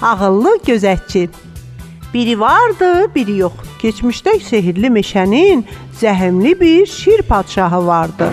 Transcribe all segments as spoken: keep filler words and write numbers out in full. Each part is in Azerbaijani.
ağıllı gözətçi. Biri vardı, biri yox. Keçmişdə sehirli meşənin zəhmli bir şir padşahı vardı.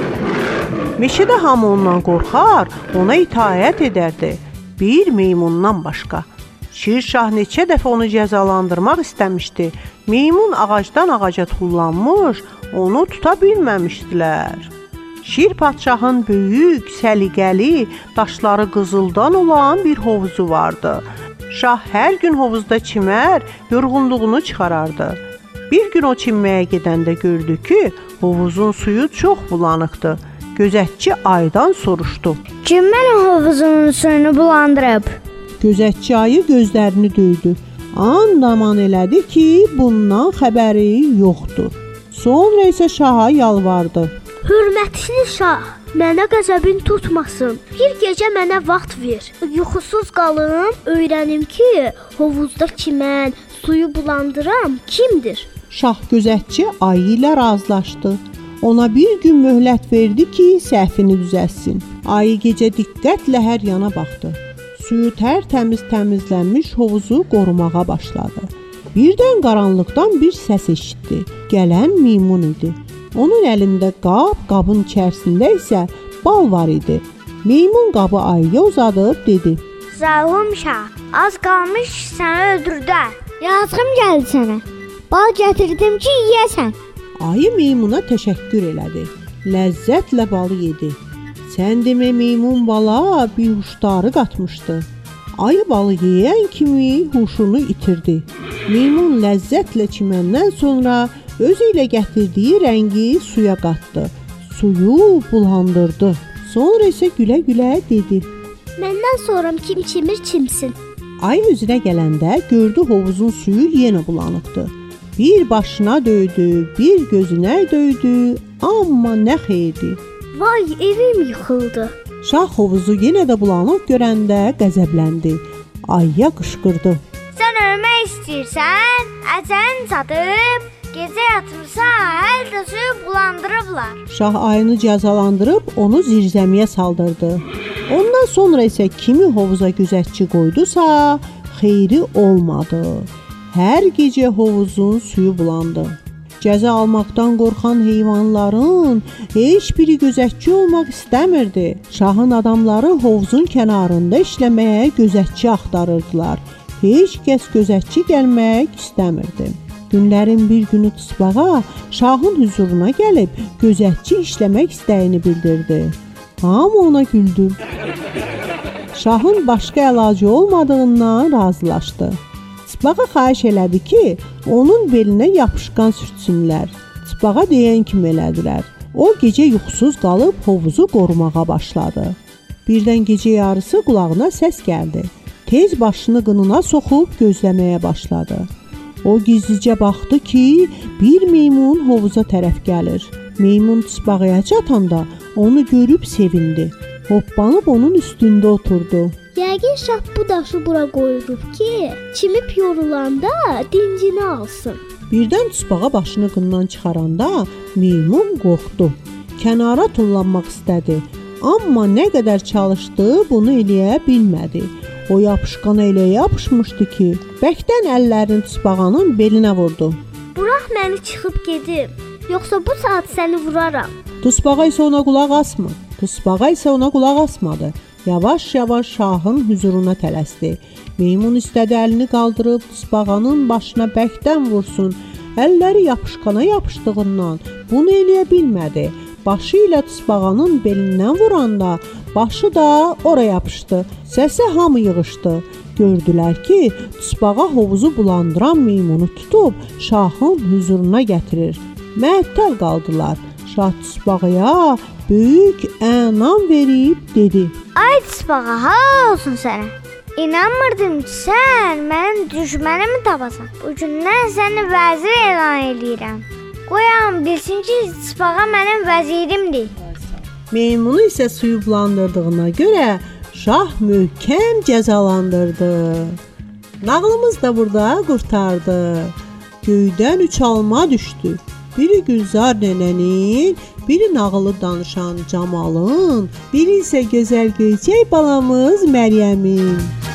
Meşədə hamı ondan qorxar, ona itaət edərdi. Bir meymundan başqa. Şir şah neçə dəfə onu cəzalandırmaq istəmişdi. Meymun ağacdan ağaca tullanmış, onu tuta bilməmişdilər. Şir padşahın böyük, səliqəli, daşları qızıldan olan bir hovuzu vardı. Şah hər gün hovuzda çimər, yorğunluğunu çıxarardı. Bir gün o çimməyə gedəndə gördü ki, hovuzun suyu çox bulanıqdı. Gözətçi ayıdan soruşdu. Kim mənim hovuzumun suyunu bulandırıb? Gözətçi ayı gözlərini döydü. Andaman elədi ki, bundan xəbəri yoxdur. Sonra isə şaha yalvardı. Hörmətli şah, mənə qəzəbin tutmasın. Bir gecə mənə vaxt ver. Yuxusuz qalım, öyrənim ki, hovuzda çimən, suyu bulandıran kimdir? Şah gözətçi ayı ilə razılaşdı. Ona bir gün möhlət verdi ki, səhvini düzəltsin. Ayı gecə diqqətlə hər yana baxdı. Suyu tərtəmiz təmizlənmiş hovuzu qorumağa başladı. Birdən qaranlıqdan bir səs eşitdi. Gələn meymun idi. Onun əlində qab, qabın içərisində isə bal var idi. Meymun qabı ayıya uzadıb dedi. Zalım şah, az qalmış səni öldürdər. Yazığım gəldi sənə. Bal gətirdim ki, yeyəsən. Ayı meymuna təşəkkür elədi. Ləzzətlə balı yedi. Sən demə meymun bala bir huşdarı qatmışdı. Ayı balı yeyən kimi huşunu itirdi. Meymun ləzzətlə çiməndən sonra özü ilə gətirdiyi rəngi suya qatdı. Suyu bulandırdı. Sonra isə gülə-gülə dedi. Məndən sonra kim çimir çimsin. Ayı özünə gələndə gördü hovuzun suyu yenə bulanıqdı. Bir başına döydü, bir gözünə döydü, amma nə xeyirdi. Vay, evim yıxıldı. Şah hovuzu yenə də bulanıq görəndə qəzəbləndi. Ayıya qışqırdı. Sən ölmək istəyirsən, əcəlin çatıb, gecə yatırsan, hər də suyu bulandırıblar. Şah ayını cəzalandırıb onu zirzəmiyə saldırdı. Ondan sonra isə kimi hovuza gözətçi qoydusa, xeyri olmadı. Hər gecə hovuzun suyu bulandı. Cəza almaqdan qorxan heyvanların heç biri gözətçi olmaq istəmirdi. Şahın adamları hovuzun kənarında işləməyə gözətçi axtarırdılar. Heç kəs gözətçi gəlmək istəmirdi. Günlərin bir günü Tısbağa şahın huzuruna gəlib gözətçi işləmək istəyini bildirdi. Hamı ona güldü. Şahın başqa əlacı olmadığından razılaşdı. Tısbağa xahiş elədi ki, onun belinə yapışqan sürtsünlər. Tısbağa deyən kimi elədilər. O gecə yuxusuz qalıb hovuzu qorumağa başladı. Birdən gecə yarısı qulağına səs gəldi. Tez başını qınına soxub gözləməyə başladı. O gizlicə baxdı ki, bir meymun hovuza tərəf gəlir. Meymun Tısbağaya çatanda onu görüb sevindi. Hoppanıb onun üstündə oturdu. Yəqin şah bu daşı bura qoyulub ki, çimib yorulanda dincini alsın. Birdən Tısbağa başını qından çıxaranda meymun qorxdu. Kənara tullanmaq istədi. Amma nə qədər çalışdı, bunu eləyə bilmədi. O yapışqana elə yapışmışdı ki, bəkdən əllərini Tısbağanın belinə vurdu. Burax məni çıxıb gedim, yoxsa bu saat səni vuraram. Tısbağa isə ona qulaq asmadı. Tısbağa isə ona qulaq asmadı. Yavaş-yavaş şahın huzuruna tələsdi. Meymun istədi əlini qaldırıb Tısbağanın başına bəkdən vursun. Əlləri yapışqana yapışdığından bunu eləyə bilmədi. Başı ilə Tısbağanın belindən vuranda başı da oraya yapışdı. Səsə hamı yığışdı. Gördülər ki, Tısbağa hovuzu bulandıran meymunu tutub şahın huzuruna gətirir. Məəttəl qaldılar. Şah Tısbağaya böyük ənam verib dedi. Ay Tısbağa, halal olsun sənə. İnanmırdım ki, sən mənim düşmənimi tapasan. Bugündən səni vəzir elan edirəm. Qoyam bilsin ki, Tısbağa mənim vəzirimdir. Meymunu isə suyu bulandırdığına görə şah möhkəm cəzalandırdı. Nağlımız da burada qurtardı. Göydən üç alma düşdü. Biri Gülzar nənənin, biri nağılı danışan Camalın, biri isə gözəl göyçək balamız Məryəmin.